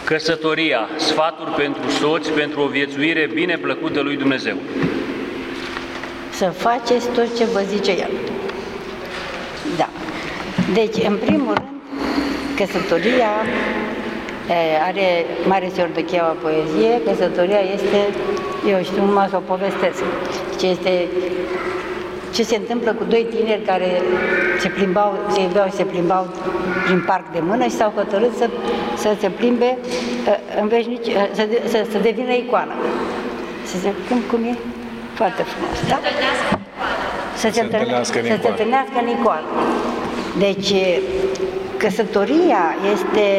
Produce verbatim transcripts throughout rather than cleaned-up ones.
Căsătoria, sfaturi pentru soți, pentru o viețuire bine plăcută lui Dumnezeu. Să faceți tot ce vă zice El. Da. Deci, în primul rând, căsătoria are Mare Siordocheaua poezie, căsătoria este, eu știu, numai să o povestesc, ce este ce se întâmplă cu doi tineri care se plimbau, se iubeau și se plimbau prin parc de mână și s-au hotărât să, să se plimbe în veșnici, să, să, să devină icoană. Să se, cum, cum e? Foarte frumos, da? Să se întâlnească în icoană. Să se întâlnească în icoană. Deci, căsătoria este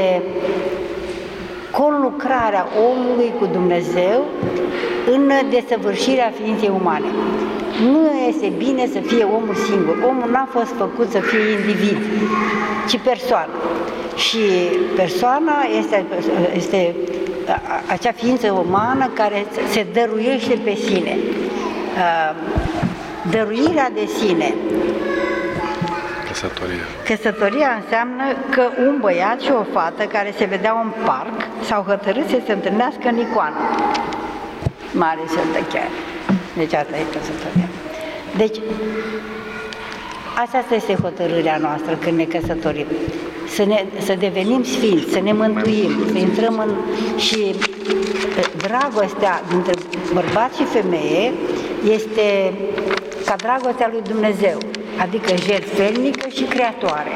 conlucrarea omului cu Dumnezeu în desăvârșirea ființei umane. Nu este bine să fie omul singur. Omul n-a fost făcut să fie individ, ci persoană. Și persoana este, este acea ființă umană care se dăruiește pe sine. Dăruirea de sine. Căsătoria. Căsătoria înseamnă că un băiat și o fată care se vedeau în parc s-au hotărât să se întâlnească în icoană. Mare Siordocheaua. Deci asta e căsătoria. Deci, asta este hotărârea noastră când ne căsătorim. Să, ne, să devenim sfinți, să ne mântuim, să intrăm în... Și dragostea dintre bărbat și femeie este ca dragostea lui Dumnezeu, adică jertfelnică și creatoare.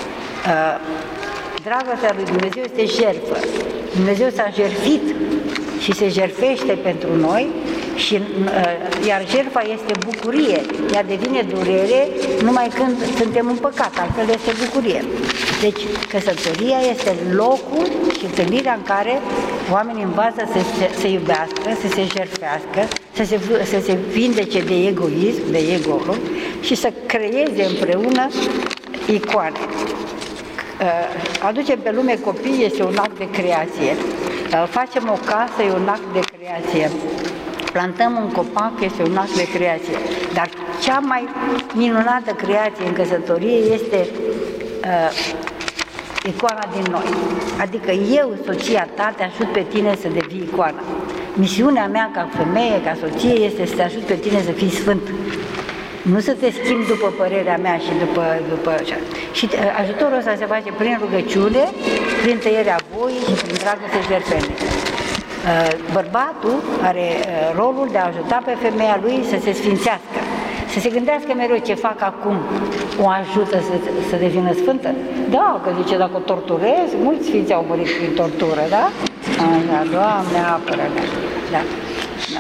Dragostea lui Dumnezeu este jertfă. Dumnezeu s-a jertfit și se jertfește pentru noi, și, iar jertfa este bucurie, ea devine durere numai când suntem în păcat, altfel este bucurie. Deci căsătoria este locul și întâlnirea în care oamenii învață să se, să iubească, să se jertfească, să se, să se vindece de egoism, de ego și să creeze împreună icoane. Aducem pe lume copii este un act de creație. Facem o casă, e un act de creație. Plantăm un copac, este un act de creație. Dar cea mai minunată creație în căsătorie este uh, icoana din noi. Adică eu, soția ta, te ajut pe tine să devii icoana. Misiunea mea ca femeie, ca soție, este să te ajut pe tine să fii sfânt. Nu să te schimbi după părerea mea și după... după așa. Și ajutorul ăsta se face prin rugăciune, prin tăierea voii și prin dragoste jertfenică. Bărbatul are rolul de a ajuta pe femeia lui să se sfințească, să se gândească mereu ce fac acum, o ajută să, să devină sfântă. Da, că zice, dacă o torturez, mulți sfinți au murit prin tortură, da? Așa, Doamne, apără-ne. Da, da.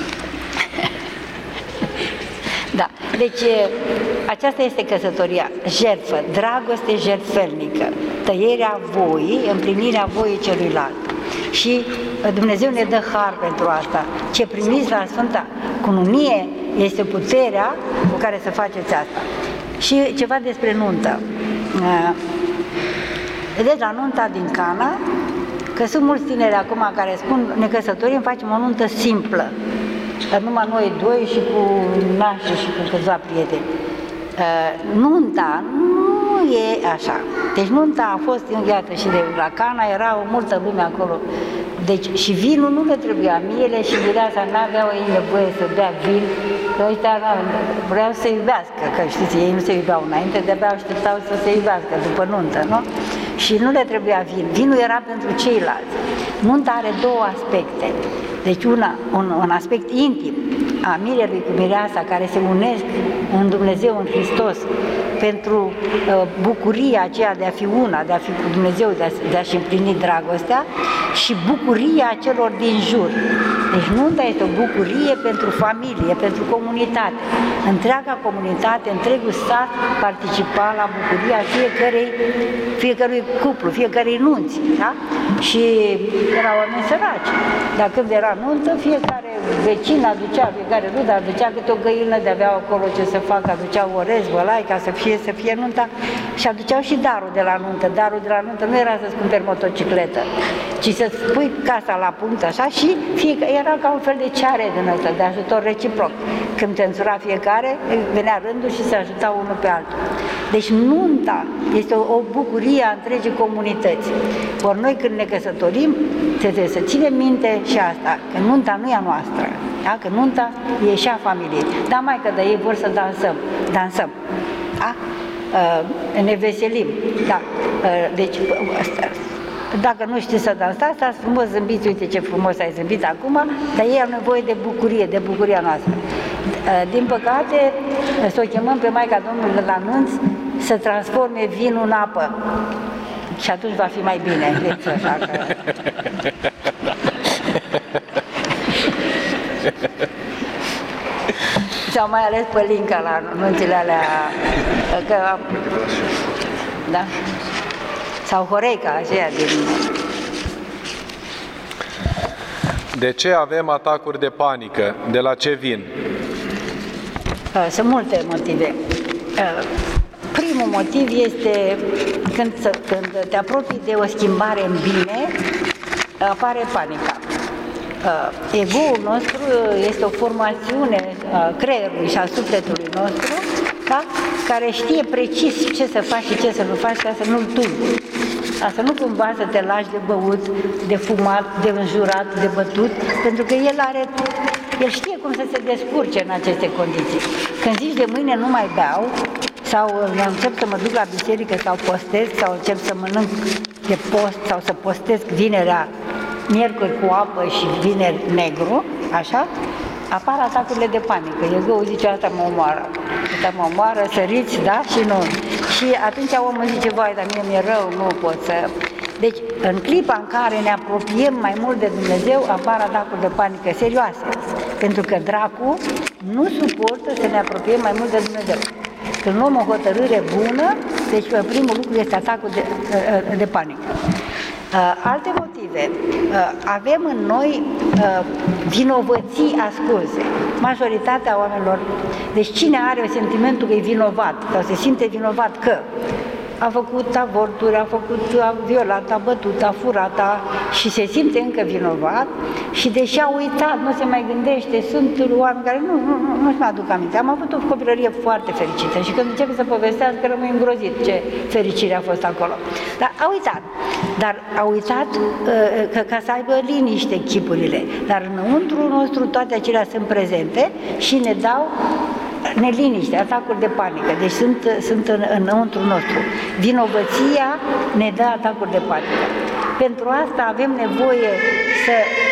Da, deci aceasta este căsătoria, jertfă, dragoste jertfelnică, tăierea voii, împlinirea voii celuilalt. Și Dumnezeu ne dă har pentru asta. Ce primiți la Sfânta Cununie este puterea cu care să faceți asta. Și ceva despre nuntă. Vedeți, la nunta din Cana, că sunt mulți tineri acum care spun, ne căsătorim, facem o nuntă simplă. Dar numai noi doi și cu nașii și cu câțiva prieteni. Nunta nu e așa. Deci nunta a fost, iată, și de la Cana era o multă lume acolo. Deci și vinul nu le trebuia, miele și mireasa n-aveau ei nevoie să bea vin, că ăștia vreau să iubească, că știți, ei nu se iubeau înainte, de-abia așteptau să se iubească după nuntă, nu? Și nu le trebuia vin, vinul era pentru ceilalți. Nunta are două aspecte. Deci una, un, un aspect intim a mirelui cu mireasa care se unesc în Dumnezeu, în Hristos, pentru uh, bucuria aceea de a fi una, de a fi cu Dumnezeu, de, a, de a-și împlini dragostea și bucuria celor din jur. Deci nunta este o bucurie pentru familie, pentru comunitate. Întreaga comunitate, întregul sat participa la bucuria fiecărei, fiecărui cuplu, fiecărei nunți. Da? Și erau oameni săraci. Dar când era nuntă, fiecare vecin aducea, fiecare rudă aducea câte o găină, de aveau acolo ce să facă, aduceau orez, bălai, ca să fie, să fie nunta și aduceau și darul de la nuntă. Darul de la nuntă nu era să-ți cumperi motocicletă, ci să-ți pui casa la punct așa și fiecare, era ca un fel de ceare din ăsta, de ajutor reciproc. Când te însura fiecare, venea rândul și se ajuta unul pe altul. Deci nunta este o, o bucurie a întregii comunități. Ori noi când ne căsătorim, trebuie să ținem minte și asta, că nunta nu e a noastră, da? Că nunta e și a familiei. Da, maică, dar ei vor să dansăm, dansăm, da? Uh, ne veselim, da. Uh, deci, asta. Dacă nu știți să dansați, stați frumos, zâmbiți, uite ce frumos ai zâmbit acum, dar ei au nevoie de bucurie, de bucuria noastră. Din păcate, să o chemăm pe Maica Domnului la nunți să transforme vinul în apă. Și atunci va fi mai bine. Deci, așa că... Și-au mai ales Pălinca la nunțile alea, că... Da? Sau Horeca, aceea din... De ce avem atacuri de panică? De la ce vin? Sunt multe motive. Primul motiv este când, când te apropii de o schimbare în bine, apare panica. Ego-ul nostru este o formațiune a creierului și a sufletului nostru, da? Care știe precis ce să faci și ce să nu faci ca să nu-l tulburi. Asta nu cumva să te lași de băut, de fumat, de înjurat, de bătut, pentru că el are, el știe cum să se descurce în aceste condiții. Când zici de mâine nu mai beau, sau încep să mă duc la biserică sau postez, sau încep să mănânc de post, sau să postez vinerea, miercuri cu apă și vineri negru, așa, apar atacurile de panică. Ego zice, asta mă omoară, asta mă omoară, săriți, da? Și nu. Și atunci omul zice, vai, dar mie mi-e rău, nu pot să... Deci, în clipa în care ne apropiem mai mult de Dumnezeu, apar atacuri de panică serioase. Pentru că dracul nu suportă să ne apropiem mai mult de Dumnezeu. Când luăm o hotărâre bună, deci primul lucru este atacul de, de panică. Alte motive. Avem în noi vinovății ascunse. Majoritatea oamenilor, deci cine are sentimentul că e vinovat sau se simte vinovat că a făcut avorturi, a făcut, a violat, a bătut, a furat, a, și se simte încă vinovat și deși a uitat, nu se mai gândește, sunt oameni care nu, nu, nu, nu-și mai aduc aminte. Am avut o copilărie foarte fericită și când începe să povestească rămâi îngrozit ce fericire a fost acolo. Dar a uitat, dar a uitat uh, că, ca să aibă liniște chipurile, dar înăuntru nostru toate acelea sunt prezente și ne dau neliniște, atacuri de panică, deci sunt, sunt în, înăuntru nostru. Vinovăția ne dă atacuri de panică. Pentru asta avem nevoie să,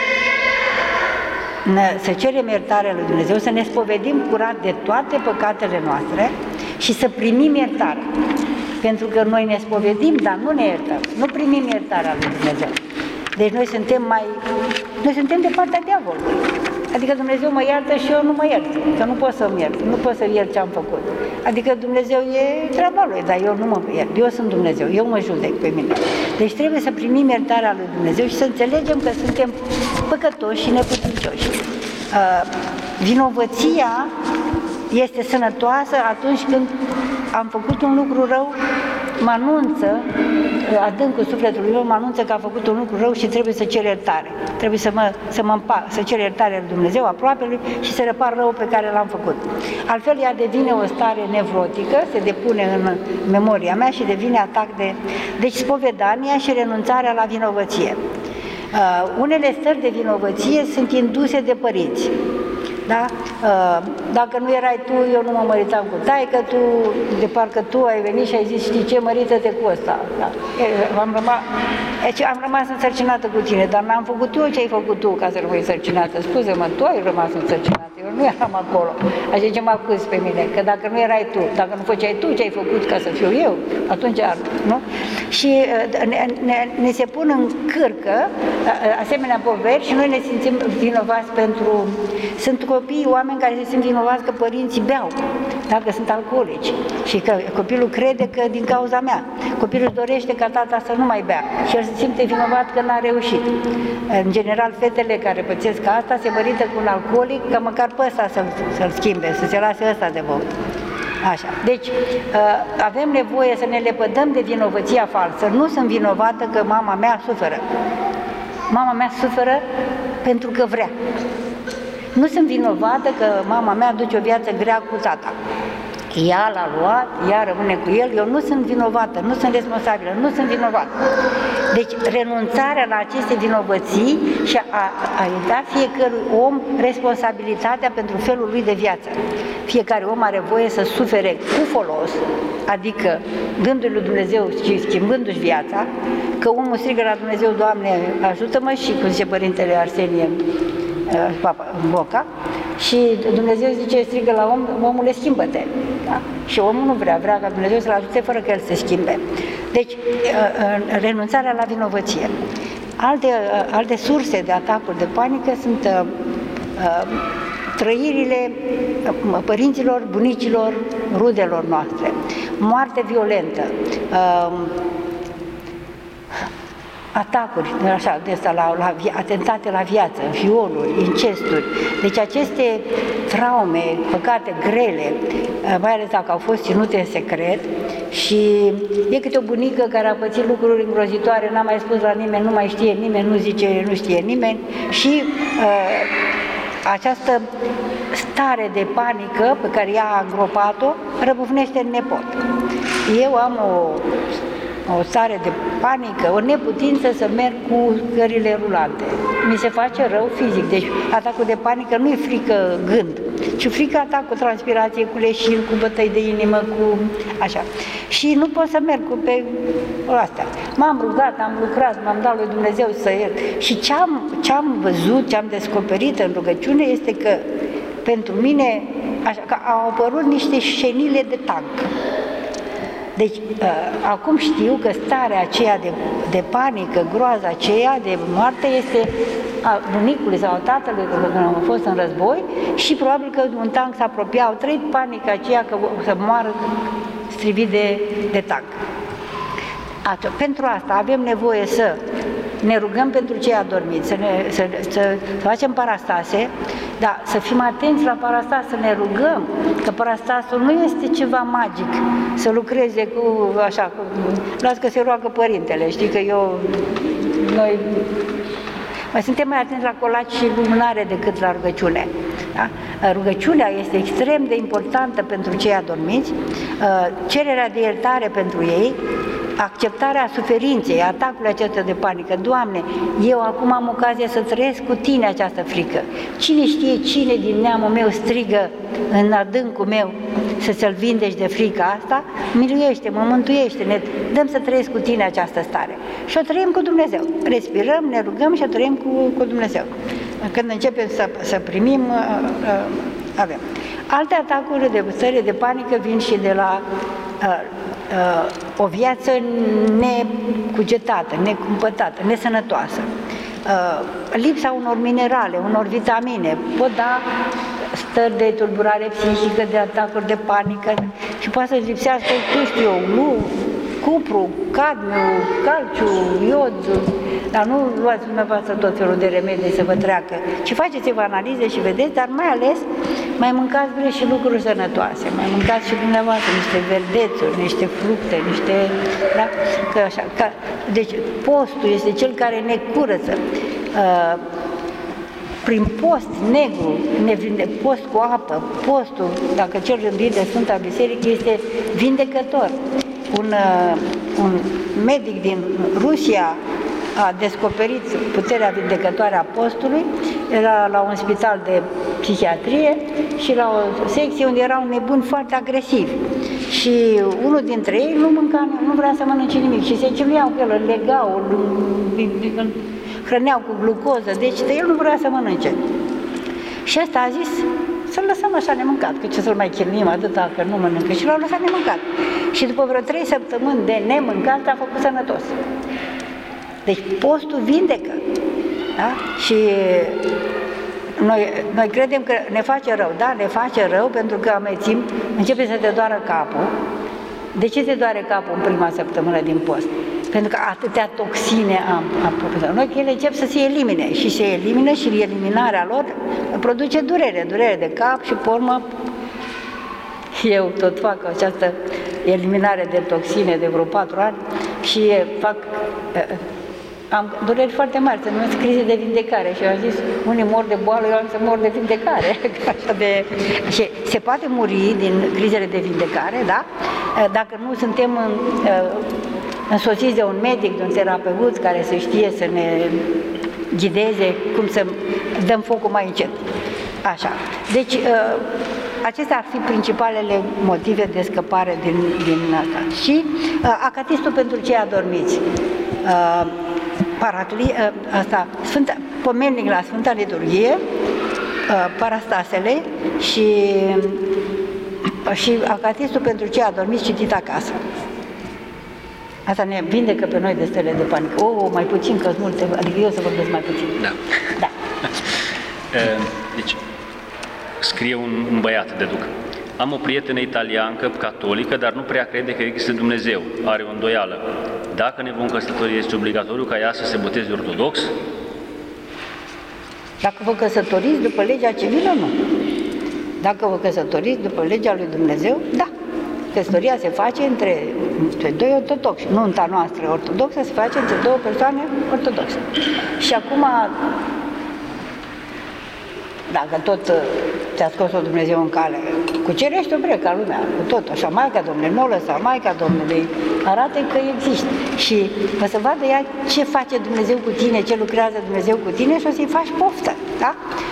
să cerem iertarea lui Dumnezeu, să ne spovedim curat de toate păcatele noastre și să primim iertarea. Pentru că noi ne spovedim, dar nu ne iertăm, nu primim iertarea lui Dumnezeu. Deci noi suntem mai, noi suntem de partea diavolului. Adică Dumnezeu mă iartă și eu nu mă iert, că nu pot să-mi iert, nu pot să iert ce am făcut. Adică Dumnezeu e treaba lui, dar eu nu mă iert, eu sunt Dumnezeu, eu mă judec pe mine. Deci trebuie să primim iertarea lui Dumnezeu și să înțelegem că suntem păcătoși și neputincioși. Uh, vinovăția este sănătoasă atunci când am făcut un lucru rău, mă anunță, adâncul sufletului meu mă anunță că a făcut un lucru rău și trebuie să cer iertare. Trebuie să mă, să mă împac, să cer iertare lui Dumnezeu, aproapelui și să repar răul pe care l-am făcut. Altfel ea devine o stare nevrotică, se depune în memoria mea și devine atac de... Deci spovedania și renunțarea la vinovăție. Uh, unele stări de vinovăție sunt induse de părinți. Da? Dacă nu erai tu, eu nu mă măritam cu taică tu, de parcă tu ai venit și ai zis, știi ce, mărită-te cu ăsta. Da? Am, rămas, am rămas însărcinată cu tine, dar n-am făcut eu ce ai făcut tu ca să rămâi însărcinată. Scuze-mă, tu ai rămas însărcinată, eu nu eram acolo. Așa ce m-a acuz pe mine, că dacă nu erai tu, dacă nu făceai tu ce ai făcut ca să fiu eu, atunci ar, nu? Și ne, ne, ne se pun în cârcă asemenea poveri și noi ne simțim vinovați pentru... Sunt copii, oameni care se simt vinovați că părinții beau, dacă sunt alcoolici și că copilul crede că din cauza mea. Copilul își dorește ca tata să nu mai bea și el se simte vinovat că n-a reușit. În general, fetele care pățesc asta se mărită cu un alcoolic ca măcar pe ăsta să-l, să-l schimbe, să se lase ăsta de băut. Așa. Deci, avem nevoie să ne lepădăm de vinovăția falsă. Nu sunt vinovată că mama mea suferă. Mama mea suferă pentru că vrea. Nu sunt vinovată că mama mea duce o viață grea cu tata. ea l-a luat, ea rămâne cu el, eu nu sunt vinovată, nu sunt responsabilă, nu sunt vinovată. Deci renunțarea la aceste vinovății și a, a da fiecărui om responsabilitatea pentru felul lui de viață. Fiecare om are voie să sufere cu folos, adică gândurile lui Dumnezeu și schimbându-și viața, că omul strigă la Dumnezeu, Doamne, ajută-mă, și cum zice Părintele Arsenie Papa Boca, și Dumnezeu zice, strigă la om, omule, schimbă-te. Da? Și omul nu vrea, vrea ca Dumnezeu să-l ajute fără că el se schimbe. Deci, renunțarea la vinovăție. Alte, alte surse de atacuri de panică sunt uh, uh, trăirile părinților, bunicilor, rudelor noastre, moarte violentă, uh, atacuri, așa, de asta, la, la, atentate la viață, violuri, incesturi. Deci aceste traume, păcate grele, mai ales dacă au fost ținute în secret, și e câte o bunică care a pățit lucruri îngrozitoare, n-a mai spus la nimeni, nu mai știe nimeni, nu zice, nu știe nimeni, și uh, această stare de panică pe care ea a îngropat-o răbufnește în nepot. Eu am o o stare de panică, o neputință să merg cu cările rulante. Mi se face rău fizic, deci atacul de panică nu e frică gând, ci frică atac cu transpirație, cu leșin, cu bătăi de inimă, cu așa. Și nu pot să merg cu pe astea. M-am rugat, am lucrat, m-am dat lui Dumnezeu să iert. Și ce-am ce-am văzut, ce-am descoperit în rugăciune este că pentru mine așa, că au apărut niște șenile de tank. Deci, uh, acum știu că starea aceea de, de panică, groaza aceea de moarte este a bunicului sau a tatălui, când am fost în război, și probabil că un tank s-a apropiat, au trăit panica aceea că o să moară strivit de, de tank. Atunci, pentru asta avem nevoie să ne rugăm pentru cei adormiți, să, ne, să, să, să facem parastase, dar să fim atenți la parastas, să ne rugăm, că parastasul nu este ceva magic, să lucreze cu așa, cu, las că se roagă părintele, știi că eu, noi mai suntem mai atenți la colaci și lumânare decât la rugăciune. Da? Rugăciunea este extrem de importantă pentru cei adormiți, cererea de iertare pentru ei, acceptarea suferinței, atacului acesta de panică. Doamne, eu acum am ocazia să trăiesc cu Tine această frică. Cine știe cine din neamul meu strigă în adâncul meu să ți-l vindeci de frica asta, miluiește, mă mântuiește, ne dăm să trăiesc cu Tine această stare. Și o trăim cu Dumnezeu. Respirăm, ne rugăm și o trăim cu, cu Dumnezeu. Când începem să, să primim, avem. Alte atacuri de stări de panică vin și de la Uh, o viață necugetată, necumpătată, nesănătoasă. Uh, lipsa unor minerale, unor vitamine, pot da stări de tulburare psihică, de atacuri de panică, și poate să lipsească, nu știu eu, nu, cupru, cadmiu, calciu, iod, dar nu luați dumneavoastră tot felul de remedii să vă treacă, ci faceți-vă analize și vedeți, dar mai ales mai mâncați bine și lucruri sănătoase, mai mâncați și dumneavoastră niște verdețuri, niște fructe, niște, da? Că așa, ca, deci postul este cel care ne curăță. Uh, prin post negru, ne vinde, post cu apă, postul, dacă cel rândit de Sfânta Biserică, este vindecător. Un, uh, un medic din Rusia a descoperit puterea vindecătoare a postului, era la un spital de psihiatrie și la o secție unde erau nebuni foarte agresivi. Și unul dintre ei nu mânca, nu vrea să mănânce nimic și se chinuiau cu el, îl legau, îl hrăneau cu glucoză, deci el nu vrea să mănânce. Și ăsta a zis să-l lăsăm așa nemâncat, că ce să-l mai chinuim atâta că nu mănâncă, și l-au lăsat nemâncat. Și după vreo trei săptămâni de nemâncat a făcut sănătos. Deci postul vindecă, da? Și noi, noi credem că ne face rău, da, ne face rău pentru că amețim, începe să te doară capul. De ce te doare capul în prima săptămână din post? Pentru că atâtea toxine am apărut. Noi că ele încep să se elimine și se elimină și eliminarea lor produce durere, durere de cap și pe urmă eu tot fac această eliminare de toxine de vreo patru ani și fac am dureri foarte mari, să numesc crize de vindecare și eu am zis, unii mor de boală, eu am să mor de vindecare. Așa de... Și se poate muri din crizele de vindecare, da? Dacă nu suntem în, însoțiți de un medic, de un terapeut care să știe să ne ghideze cum să dăm focul mai încet. Așa. Deci, acestea ar fi principalele motive de scăpare din, din asta. Și acatistul pentru cei adormiți. Paracli, asta, Sfânta, pomennic la Sfânta Liturghie, parastasele și, și acatistul pentru cei adormiți citit acasă. Asta ne vindecă pe noi de stele de panică. O, oh, mai puțin, că multe, adică eu să vorbesc mai puțin. Da. Da. Deci, scrie un, un băiat de duc. Am o prietenă italiancă, catolică, dar nu prea crede că există Dumnezeu. Are o îndoială. Dacă ne vom căsători, este obligatoriu ca ea să se boteze ortodox? Dacă vă căsătoriți după legea civilă, nu. Dacă vă căsătoriți după legea lui Dumnezeu, da. Căsătoria se face între, între doi ortodoxi. Nunta noastră ortodoxă se face între două persoane ortodoxe. Și acum, dacă tot ți-a scos-o Dumnezeu în cale, cucerește-o bre ca lumea, cu tot, așa, Maica Domnului, nu lăsa, Maica Domnului, arată că există. Și o să vadă ea ce face Dumnezeu cu tine, ce lucrează Dumnezeu cu tine și o să-i faci poftă, da?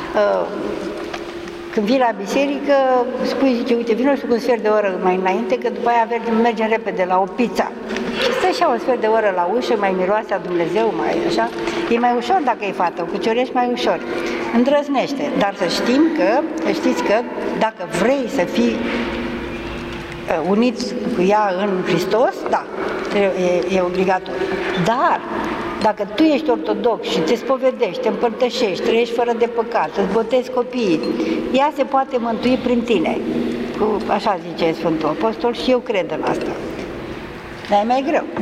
Când vii la biserică, spui, zice, uite, vină și cu un sfert de oră mai înainte, că după aia mergem, mergem repede la o pizza. Și stă așa un sfert de oră la ușă, mai miroase a Dumnezeu, mai așa. E mai ușor dacă e fată, o cuciorești mai ușor. Îndrăznește, dar să știm că, știți că dacă vrei să fii unit cu ea în Hristos, da, e, e obligatoriu. Dar dacă tu ești ortodox și te spovedești, te împărtășești, trăiești fără de păcat, îți botezi copiii, ea se poate mântui prin tine. Cu, așa zice Sfântul Apostol și eu cred în asta. Dar e mai greu.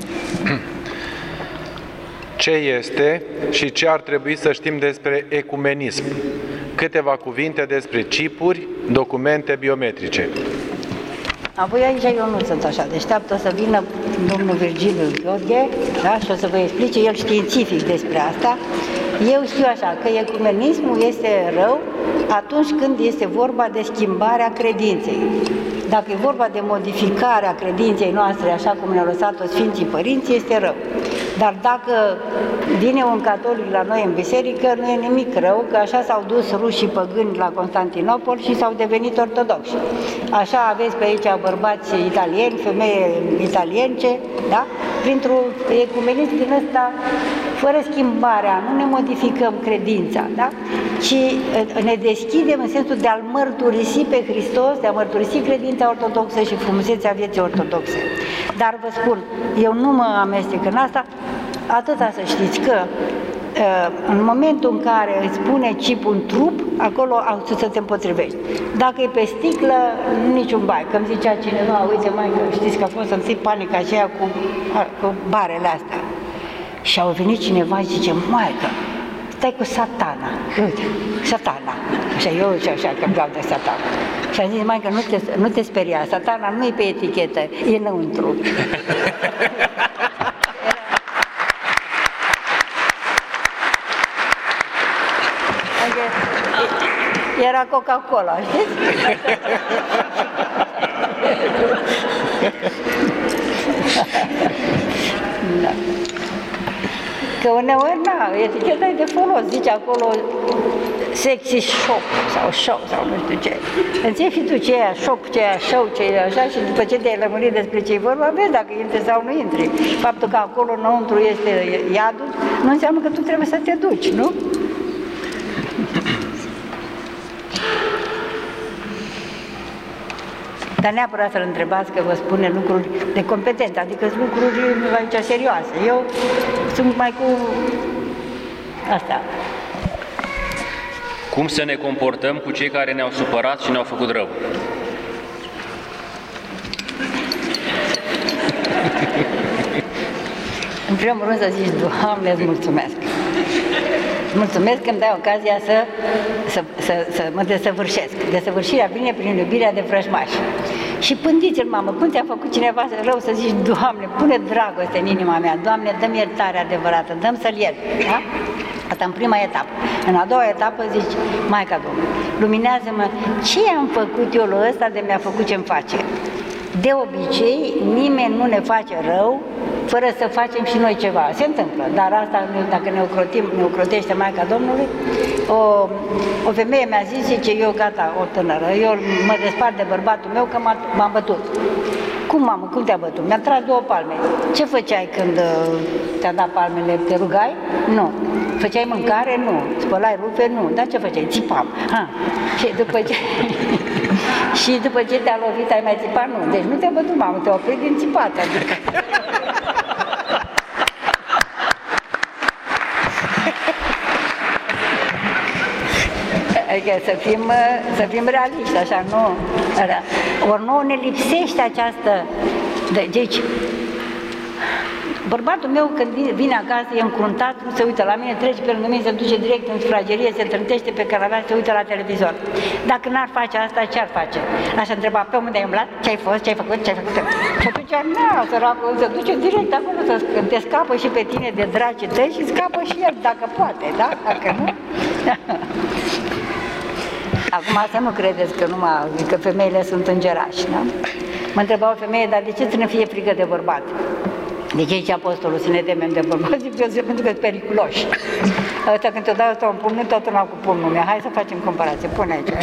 Ce este și ce ar trebui să știm despre ecumenism? Câteva cuvinte despre chipuri, documente biometrice. Apoi aici eu nu sunt așa deșteaptă, o să vină domnul Virgiliu Gheorghe, da? Și o să vă explice el științific despre asta. Eu știu așa, că ecumenismul este rău atunci când este vorba de schimbarea credinței. Dacă e vorba de modificarea credinței noastre, așa cum ne-au lăsat-o Sfinții Părinți, este rău. Dar dacă vine un catolic la noi în biserică, nu e nimic rău, că așa s-au dus rușii păgâni la Constantinopol și s-au devenit ortodoxi. Așa aveți pe aici bărbați italieni, femei italience, da? Printr-un ecumenism din ăsta, fără schimbarea, nu ne modificăm credința, da? Ci ne deschidem în sensul de a-L mărturisi pe Hristos, de a mărturisi credința ortodoxă și frumusețea vieții ortodoxe. Dar vă spun, eu nu mă amestec în asta, atâta să știți că în momentul în care îți pune chipul în trup, acolo să te împotrivești. Dacă e pe sticlă, niciun bai. Că îmi zicea cineva, uite mai că știți că a fost să-mi ții panica aceea cu, cu barele astea. Și au venit cineva și zice, maică, stai cu satana, uite, satana. Așa, eu și așa că îmi dau de satana. Și am zis, maică, nu te, nu te speria, satana nu e pe etichetă, e înăuntru. Era Coca-Cola, știți? Da. Că uneori, na, eticheta e de folos, zice acolo sexy shop sau show sau nu știu ce. Îți iei fi tu ce e aia shop, ce e aia show, ce e așa și după ce te-ai lămurit despre ce e vorba, vezi dacă intri sau nu intri. Faptul că acolo înăuntru este iadul, nu înseamnă că tu trebuie să te duci, nu? Dar neapărat să-l întrebați că vă spune lucruri de competență, adică sunt lucruri aici serioase. Eu sunt mai cu asta. Cum să ne comportăm cu cei care ne-au supărat și ne-au făcut rău? În primul rând să zici, Doamne, îți mulțumesc. Mulțumesc că îmi dai ocazia să, să, să, să mă desăvârșesc. Desăvârșirea vine prin iubirea de vrăjmași. Și pândiți-l, mamă, cum ți-a făcut cineva rău să zici, Doamne, pune dragoste în inima mea, Doamne, dă-mi iertare adevărată, dă-mi să-l iert, da? Asta în prima etapă. În a doua etapă zici, Maica Domnului, luminează-mă, ce am făcut eu lui ăsta de mi-a făcut ce-mi face? De obicei, nimeni nu ne face rău fără să facem și noi ceva. Se întâmplă, dar asta, dacă ne ocrotim, ne ocrotește Maica Domnului, o, o femeie mi-a zis, zice, eu gata, o tânără, eu mă despart de bărbatul meu că m-am bătut. Cum, mamă, cum te-a bătut? Mi-a tras două palme. Ce făceai când te-a dat palmele? Te rugai? Nu. Făceai mâncare? Nu. Spălai rufe? Nu. Dar ce făceai? Țipam. Ha. Și după ce... și după ce te-a lovit, ai mai țipat? Nu. Deci nu te-a bătut, mamă, te-a oprit din țipat. Adică... Adică să fim, să fim realiști, așa, nu? Ori nouă ne lipsește această... Deci, bărbatul meu când vine acasă, e încruntat, nu se uită la mine, trece pe lângă mine, se duce direct în sufragerie, se trântește pe canapea, se uită la televizor. Dacă n-ar face asta, ce-ar face? L-aș întreba, pe unde ai umblat? Ce-ai fost? Ce-ai făcut? Ce-ai făcut? Și atunci, nu, săracul, se duce direct acolo, să te scapă și pe tine de dracii tăi și scapă și el, dacă poate, da? Dacă nu... Acum să nu credeți că numai, că femeile sunt îngerași, da? Mă întreba o femeie, dar de ce să ne fie frică de bărbat? De ce zice apostolul să ne temem de bărbat? Zic, pentru că sunt periculoși. Ăsta când te dau ăsta un pumn, nu tot una cu pumnul meu. Hai să facem comparație, pune aici.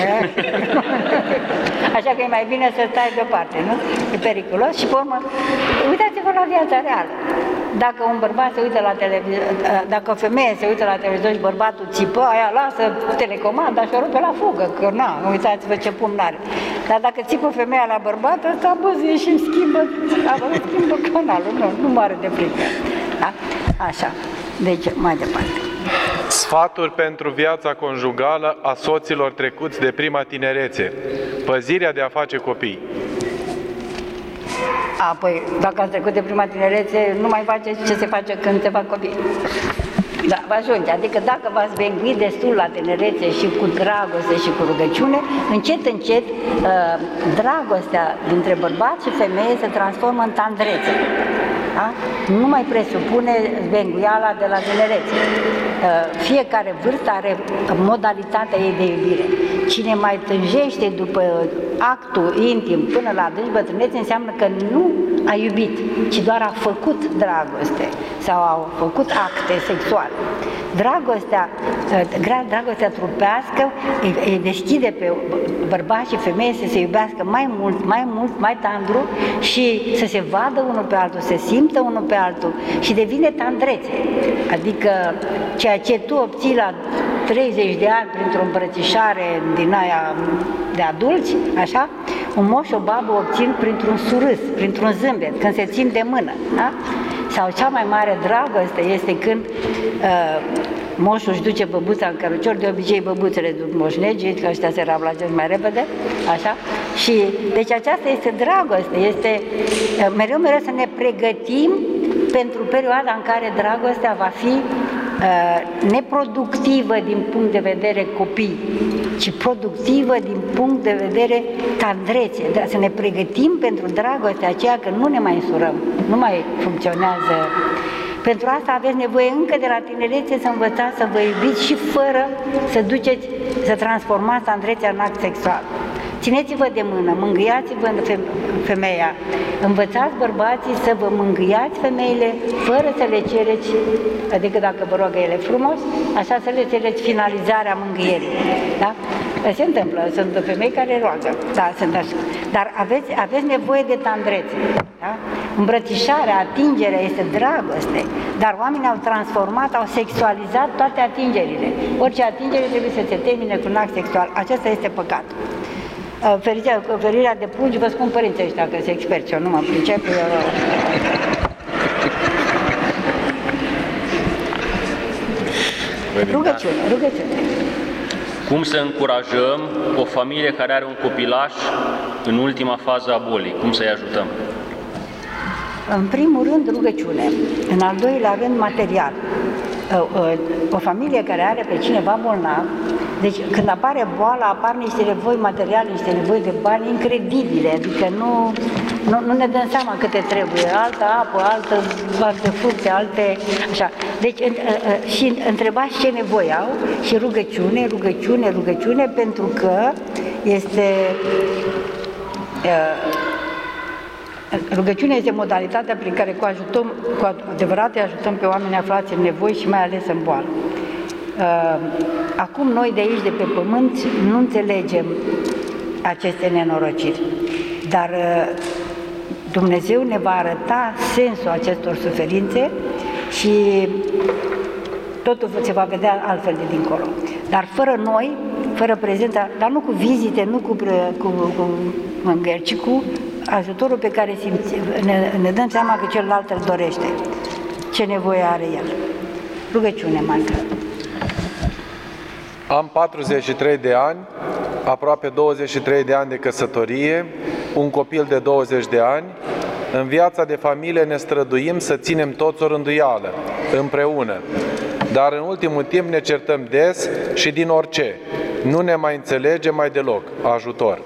Așa că e mai bine să stai deoparte, nu? E periculos și pe urmă, uitați-vă la viața reală. Dacă un bărbat se uită la televizor, dacă o femeie se uită la televizor și bărbatul țipă, aia lasă telecomanda și o rupe la fugă, că na, uitați-vă ce pumn are. Dar dacă țipă femeia la bărbat, ăsta băzie și îmi schimbă, schimbă canalul, nu, nu mare de frică. Da? Așa, deci mai departe. Sfaturi pentru viața conjugală a soților trecuți de prima tinerețe. Păzirea de a face copii. A, păi, dacă ați trecut de prima tinerețe, nu mai faceți ce se face când se fac copii. Da, vă ajunge. Adică dacă v-ați venguit destul la tinerețe și cu dragoste și cu rugăciune, încet, încet, dragostea dintre bărbat și femeie se transformă în tandrețe. Da? Nu mai presupune venguiala de la tinerețe. Fiecare vârstă are modalitatea ei de iubire. Cine mai tânjește după actul intim până la adânci bătrânețe înseamnă că nu a iubit, ci doar a făcut dragoste sau a făcut acte sexuale. Dragostea, dragostea trupească îi deschide pe bărbat și femeie să se iubească mai mult, mai mult, mai tandru și să se vadă unul pe altul, să simtă unul pe altul și devine tandrețe. Adică ceea ce tu obții la treizeci de ani printr-o îmbrățișare din aia de adulți, așa, un moș, o babă obțin printr-un surâs, printr-un zâmbet, când se țin de mână, da? Sau cea mai mare dragoste este când uh, moșul își duce băbuța în cărucior, de obicei băbuțele duc moșnegii, că ăștia se rablagesc mai repede, așa, și deci aceasta este dragoste, este uh, mereu, mereu să ne pregătim pentru perioada în care dragostea va fi uh, neproductivă din punct de vedere copii, ci productivă din punct de vedere tandrețe, să ne pregătim pentru dragostea aceea că nu ne mai însurăm, nu mai funcționează. Pentru asta aveți nevoie încă de la tinerețe să învățați să vă iubiți și fără să duceți, să transformați tandrețea în act sexual. Țineți-vă de mână, mângâiați-vă femeia, învățați bărbații să vă mângâiați femeile fără să le cereți, adică dacă vă roagă ele frumos, așa să le cereți finalizarea mângâierii. Da? Se întâmplă, sunt femei care roagă, da, sunt așa. Dar aveți, aveți nevoie de tandrețe. Da? Îmbrățișarea, atingerea este dragoste, dar oamenii au transformat, au sexualizat toate atingerile. Orice atingere trebuie să se termine cu un act sexual. Acesta este păcatul. Ferirea, ferirea de pungi, vă spun părinții ăștia că sunt experți, eu nu mă pricep, eu... Rugăciune, rugăciune. Cum să încurajăm o familie care are un copilaș în ultima fază a bolii? Cum să-i ajutăm? În primul rând, rugăciune. În al doilea rând, material. O familie care are pe cineva bolnav Deci când apare boala, apar niște nevoi materiale, niște nevoi de bani incredibile, adică nu, nu, nu ne dăm seama câte trebuie, altă apă, altă, alte fructe, alte, așa. Deci și întrebați ce nevoi au și rugăciune, rugăciune, rugăciune, pentru că este... Rugăciunea este modalitatea prin care cu, ajutăm, cu adevărat îi ajutăm pe oameni aflați în nevoi și mai ales în boală. Acum noi de aici, de pe pământ, nu înțelegem aceste nenorociri, dar Dumnezeu ne va arăta sensul acestor suferințe și totul se va vedea altfel de dincolo. Dar fără noi, fără prezența, dar nu cu vizite, nu cu, cu, cu mângâieri, ci cu ajutorul pe care simți, ne, ne dăm seama că celălalt îl dorește, ce nevoie are el. Rugăciune, Maică. Am patruzeci și trei de ani, aproape douăzeci și trei de ani de căsătorie, un copil de douăzeci de ani. În viața de familie ne străduim să ținem toți o rânduială, împreună. Dar în ultimul timp ne certăm des și din orice. Nu ne mai înțelegem mai deloc. Ajutor!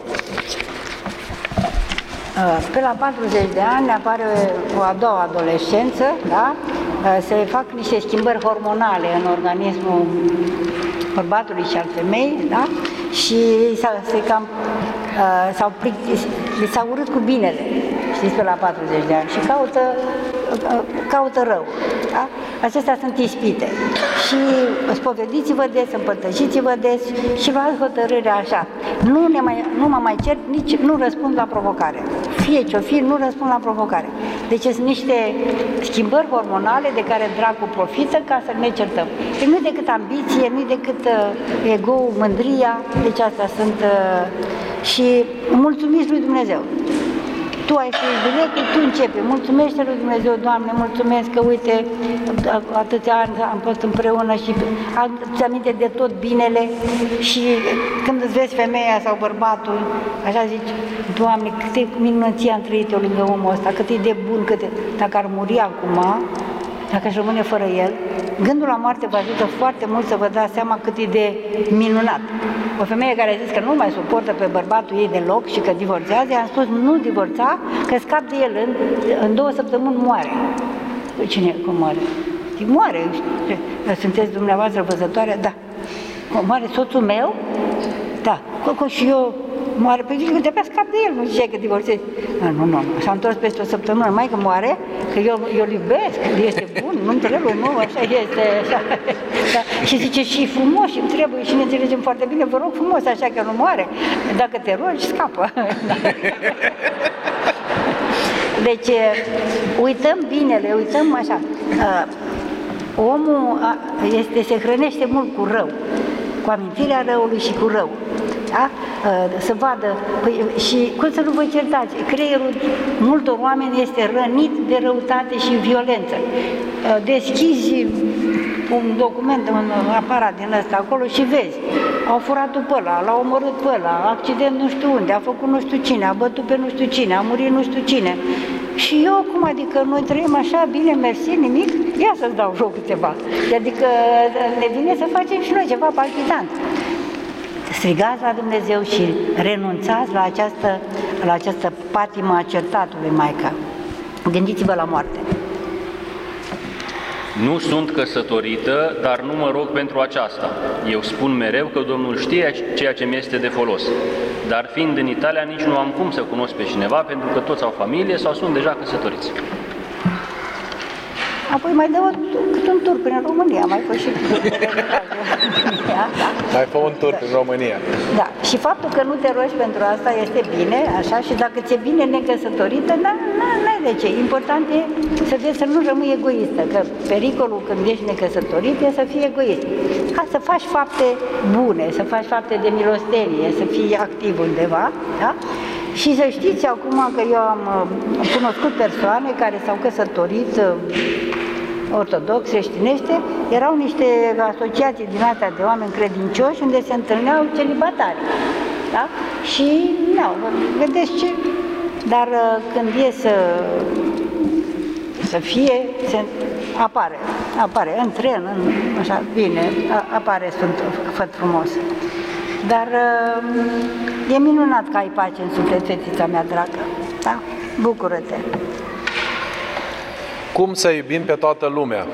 Pe la patruzeci de ani apare o a doua adolescență, da? Se fac niște schimbări hormonale în organismul bărbatului și al femeii, da? Și se cam, s-au li s-a urât cu binele, știți, pe la patruzeci de ani și caută, caută rău. Da? Acestea sunt ispite. Și spovediți-vă des, împărtășiți-vă des și luați hotărârea așa. Nu, ne mai, nu mă mai cer, nici nu răspund la provocare. Fie ce-o fi, nu răspund la provocare. Deci sunt niște schimbări hormonale de care dracul profită ca să ne certăm. Deci nu-i decât ambiție, nu-i decât uh, ego, mândria, deci astea sunt... Uh, și mulțumiți lui Dumnezeu. Tu ai scris biletul, tu începi. Mulțumește lui Dumnezeu, Doamne, mulțumesc că, uite, atâția ani am fost împreună și ți aminte de tot binele și când îți vezi femeia sau bărbatul, așa zici, Doamne, câte minunății am trăit eu lângă omul ăsta, cât e de bun, cât e... Dacă ar muri acum, dacă aș rămâne fără el, gândul la moarte vă ajută foarte mult să vă dați seama cât e de minunat. O femeie care a zis că nu mai suportă pe bărbatul ei deloc și că divorțează, i-am spus nu divorța, că scap de el, în, în două săptămâni moare. Cine, cum moare? Zic, moare. Sunteți dumneavoastră văzătoare? Da. Moare soțul meu? Da. Cu și eu moare, pe zic că de-abia scap de el, nu ziceai că divorțezi. Nu, nu, s-a întors peste o săptămână, mai că moare, că eu, eu îl iubesc, este bun, nu-mi trebuie, nu, așa este, așa. Da. Și zice, și frumos, și trebuie, și ne înțelegem foarte bine, vă rog frumos, așa că nu moare. Dacă te rogi, scapă. Da. Deci, uităm binele, uităm așa. Omul este, se hrănește mult cu rău, cu amintirea răului și cu rău. Da? Să vadă, păi, și cum să nu vă certați, creierul multor oameni este rănit de răutate și violență. Deschizi un document, un aparat din ăsta acolo și vezi, au furat-o pe ăla, l-au omorât pe ăla, accident nu știu unde, a făcut nu știu cine, a bătut pe nu știu cine, a murit nu știu cine. Și eu cum, adică noi trăim așa, bine, mersi, nimic, ia să-ți dau joc câteva. Adică ne vine să facem și noi ceva palpitant. Strigați la Dumnezeu și renunțați la această, la această patimă a certatului, Maica. Gândiți-vă la moarte. Nu sunt căsătorită, dar nu mă rog pentru aceasta. Eu spun mereu că Domnul știe ceea ce mi este de folos. Dar fiind în Italia, nici nu am cum să cunosc pe cineva, pentru că toți au familie sau sunt deja căsătoriți. Apoi mai dă cât un tur prin România, mai fă și da? Mai fă un tur prin România. Da, și faptul că nu te rogi pentru asta este bine, așa, și dacă ți-e bine necăsătorită, n-ai de ce. Important e să vezi să nu rămâi egoistă, că pericolul când ești necăsătorit e să fii egoist. Ca să faci fapte bune, să faci fapte de milostenie, să fii activ undeva, da? Și să știți acum că eu am cunoscut persoane care s-au căsătorit ortodox, creștinește, erau niște asociații din astea de oameni credincioși unde se întâlneau celibatari. Da? Și, nu, vedeți ce? Dar când e să, să fie, se, apare, apare în tren, în, așa, bine, a, apare Sfântul Făt Frumos. Dar e minunat că ai pace în suflet, fetița mea dragă, da? Bucură-te! Cum să iubim pe toată lumea?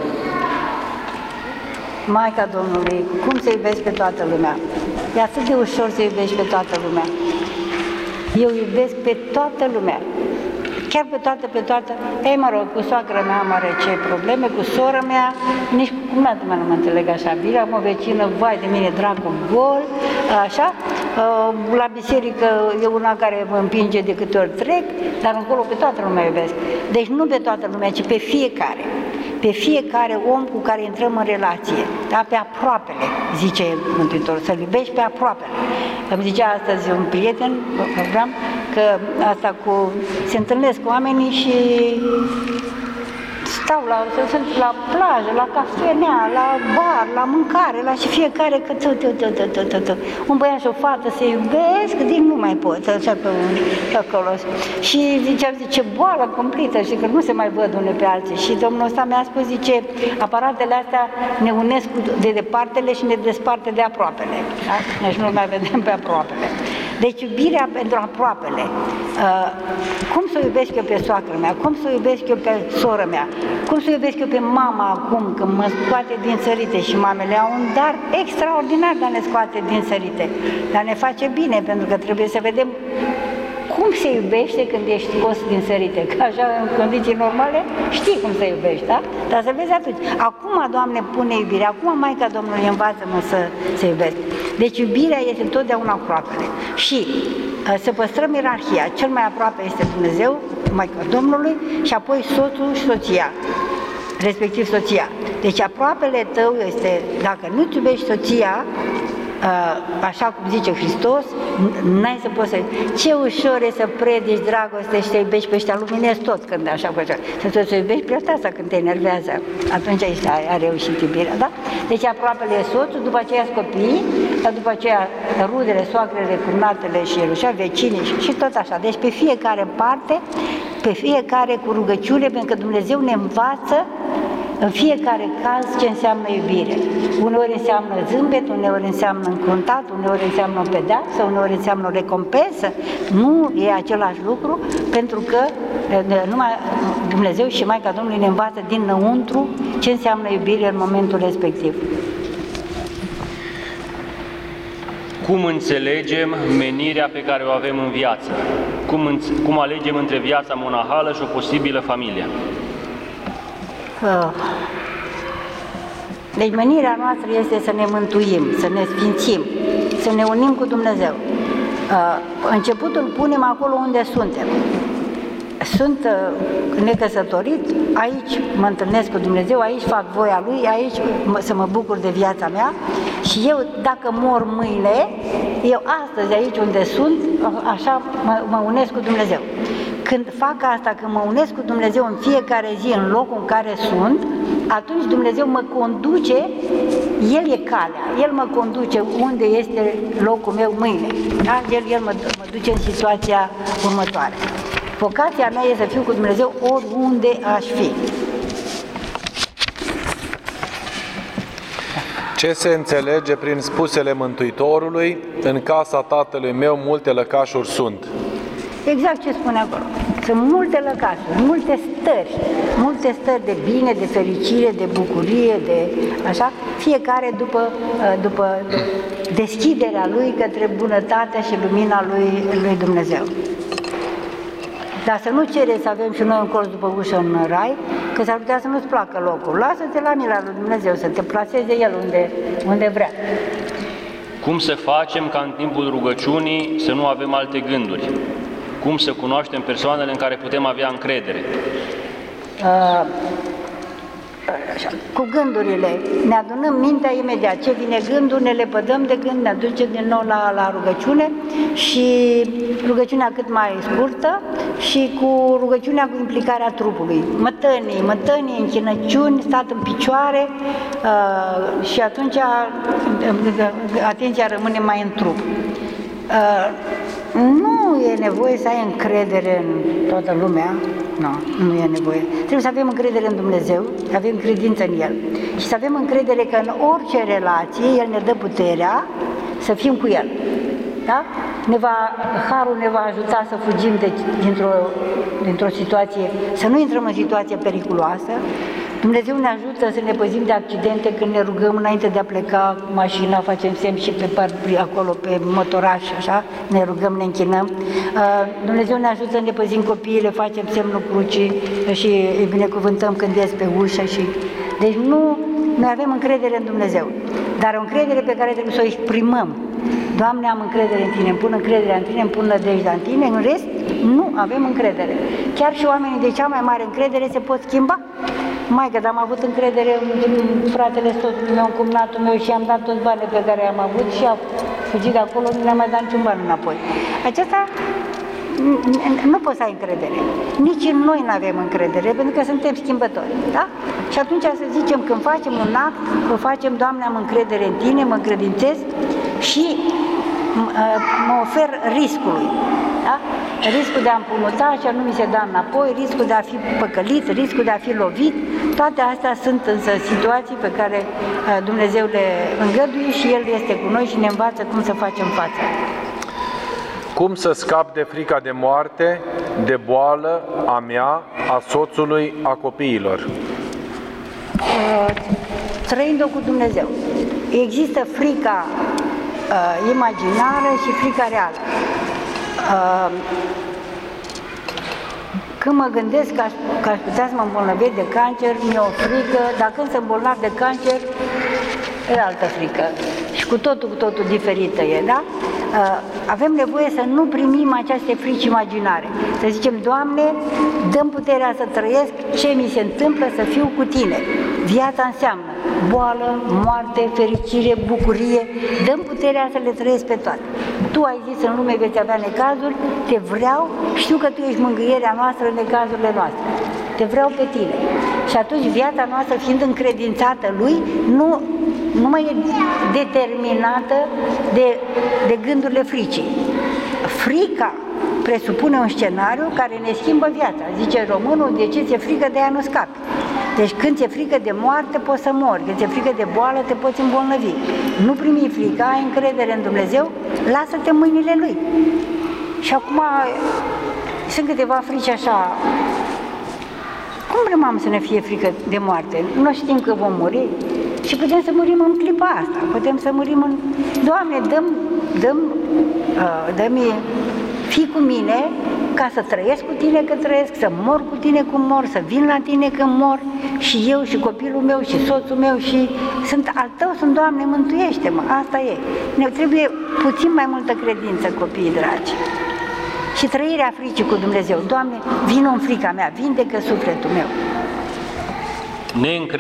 Maica Domnului, cum să iubești pe toată lumea? E atât de ușor să iubești pe toată lumea. Eu iubesc pe toată lumea. Chiar pe toată, pe toată. Ei, mă rog, cu soacră mea am are ce probleme, cu sora mea, nici cum dată mea nu mă înțeleg așa bine, am o vecină, vai de mine, dracul gol, așa. La biserică e una care mă împinge de câte ori trec, dar încolo pe toată lumea iubesc. Deci nu pe toată lumea, ci pe fiecare. Pe fiecare om cu care intrăm în relație, da? Pe aproapele, zice Mântuitorul, să-l iubești pe aproapele. Îmi zicea astăzi un prieten, program, că asta cu, se întâlnesc cu oamenii și stau la, sunt la plajă, la cafenea, la bar, la mâncare, la și fiecare că tă, tă, tă, tă, tă, tă, tă. Un băiat și o fată se iubesc, din nu mai pot, așa pe, pe acolo. Și zicea, zice, boală cumplită și că nu se mai văd unele pe alții. Și domnul ăsta mi-a spus, zice, aparatele astea ne unesc de departele și ne desparte de aproapele. Da? Deci nu mai vedem pe aproapele. Deci iubirea pentru aproapele. Uh, cum să iubesc eu pe soacră mea? Cum să iubesc eu pe soră mea? Cum să iubesc eu pe mama acum, când mă scoate din sărite? Și mamele au un dar extraordinar de a ne scoate din sărite. Dar ne face bine, pentru că trebuie să vedem cum se iubește când ești scos din sărite. Că așa, în condiții normale, știi cum să iubești, da? Dar să vezi atunci. Acum, Doamne, pune iubire. Acum, Maica Domnului, învață-mă să, să iubesc. Deci iubirea este totdeauna aproapele. Și să păstrăm ierarhia. Cel mai aproape este Dumnezeu, Maica Domnului, și apoi soțul și soția, respectiv soția. Deci aproapele tău este, dacă nu-ți iubești soția, așa cum zice Hristos, n-ai să poți să... Ce ușor e să predici dragoste și să iubești pe ăștia, luminezi tot când așa cu așa. Să te iubești pe ăsta când te enervează, atunci a reușit iubirea, da? Deci aproapele e soțul, după aceea copiii, după aceea rudele, soacrele, cumnatele și așa, vecinii și, și tot așa. Deci pe fiecare parte, pe fiecare cu rugăciune, pentru că Dumnezeu ne învață în fiecare caz ce înseamnă iubire. Uneori înseamnă zâmbet, uneori înseamnă încruntat, uneori înseamnă o pedeapsă, uneori înseamnă o recompensă. Nu e același lucru, pentru că numai Dumnezeu și Maica Domnului ne învață dinăuntru ce înseamnă iubire în momentul respectiv. Cum înțelegem menirea pe care o avem în viață? Cum, cum alegem între viața monahală și o posibilă familie? Deci menirea noastră este să ne mântuim, să ne sfințim, să ne unim cu Dumnezeu. Începutul punem acolo unde suntem. Sunt necăsătorit, aici mă întâlnesc cu Dumnezeu, aici fac voia Lui, aici să mă bucur de viața mea și eu, dacă mor mâine, eu astăzi aici unde sunt, așa mă, mă unesc cu Dumnezeu. Când fac asta, când mă unesc cu Dumnezeu în fiecare zi, în locul în care sunt, atunci Dumnezeu mă conduce, El e calea, El mă conduce unde este locul meu mâine. Da? El, El mă, mă duce în situația următoare. Vocația mea este să fiu cu Dumnezeu oriunde aș fi. Ce se înțelege prin spusele Mântuitorului? În casa Tatălui meu multe lăcașuri sunt. Exact ce spune acolo. Sunt multe lăcașuri, multe stări, multe stări de bine, de fericire, de bucurie, de așa, fiecare după, după deschiderea lui către bunătatea și lumina lui, lui Dumnezeu. Dar să nu cere să avem și noi un colț după ușă în rai, că s-ar putea să nu-ți placă locul. Lasă-te la mila lui Dumnezeu, să te plaseze El unde, unde vrea. Cum să facem ca în timpul rugăciunii să nu avem alte gânduri? Cum să cunoaștem persoanele în care putem avea încredere? Uh, așa, cu gândurile. Ne adunăm mintea imediat. Ce vine gândul, ne lepădăm de gând, ne aducem din nou la, la rugăciune și rugăciunea cât mai scurtă și cu rugăciunea cu implicarea trupului. Mătănii, mătănii, închinăciuni, stat în picioare uh, și atunci atenția rămâne mai în trup. Uh, nu e nevoie să ai încredere în toată lumea, nu, nu e nevoie. Trebuie să avem încredere în Dumnezeu, să avem credință în El și să avem încredere că în orice relație El ne dă puterea să fim cu El. Da? Ne va, Harul ne va ajuta să fugim de, dintr-o, dintr-o situație, să nu intrăm în situație periculoasă. Dumnezeu ne ajută să ne păzim de accidente când ne rugăm înainte de a pleca cu mașina, facem semn și pe par, acolo pe motoraș, așa, ne rugăm, ne închinăm. Dumnezeu ne ajută să ne păzim copiii, facem semnul crucii și îi binecuvântăm când ies pe ușă. Și... Deci nu, noi avem încredere în Dumnezeu, dar o încredere pe care trebuie să o exprimăm. Doamne, am încredere în Tine, îmi pun încrederea în Tine, îmi pun nădejdea în Tine, în rest nu avem încredere. Chiar și oamenii de cea mai mare încredere se pot schimba. Maică, dar am avut încredere în fratele soțului meu, în cumnatul meu și am dat toți banii pe care am avut și a fugit de acolo, nu ne-am mai dat niciun ban înapoi. Acesta nu poți să ai încredere. Nici în noi nu avem încredere, pentru că suntem schimbători, da? Și atunci să zicem, când facem un act, o facem, Doamne, am încredere în Tine, mă încredințez și mă ofer riscului, da? Riscul de a împrumuta și a nu mi se da înapoi, riscul de a fi păcălit, riscul de a fi lovit, toate astea sunt însă situații pe care Dumnezeu le îngăduie și El este cu noi și ne învață cum să facem față. Cum să scap de frica de moarte, de boală, a mea, a soțului, a copiilor? Uh, trăind-o cu Dumnezeu. Există frica uh, imaginară și frica reală. Uh, când mă gândesc că aș, că aș putea să mă îmbolnăvesc de cancer, mi-e o frică, dar când sunt bolnav de cancer, e altă frică. Și cu totul, cu totul diferită e, da? Avem nevoie să nu primim aceste frici imaginare. Să zicem, Doamne, dă-mi puterea să trăiesc ce mi se întâmplă, să fiu cu Tine. Viața înseamnă boală, moarte, fericire, bucurie. Dă-mi puterea să le trăiesc pe toate. Tu ai zis, în lume veți avea necazuri, te vreau, știu că Tu ești mângâierea noastră în necazurile noastre. Te vreau pe Tine. Și atunci viața noastră, fiind încredințată Lui, nu, nu mai e determinată de, de gândurile fricii. Frica presupune un scenariu care ne schimbă viața. Zice românul, de ce ți-e frică, de ea nu scapi. Deci când ți-e frică de moarte, poți să mori. Când ți-e frică de boală, te poți îmbolnăvi. Nu primi frica, ai încredere în Dumnezeu, lasă-te în mâinile Lui. Și acum sunt câteva frici așa. Cum vrem să ne fie frică de moarte? Nu știm că vom muri și putem să murim în clipa asta. Putem să murim în... Doamne, dăm, dăm, uh, dă-mi, fii cu mine ca să trăiesc cu Tine când trăiesc, să mor cu Tine cum mor, să vin la Tine când mor și eu și copilul meu și soțul meu și sunt al Tău, sunt, Doamne, mântuiește-mă, asta e. Ne trebuie puțin mai multă credință, copiii dragi. Și trăirea fricii cu Dumnezeu. Doamne, vină în frica mea, vindecă sufletul meu. Ne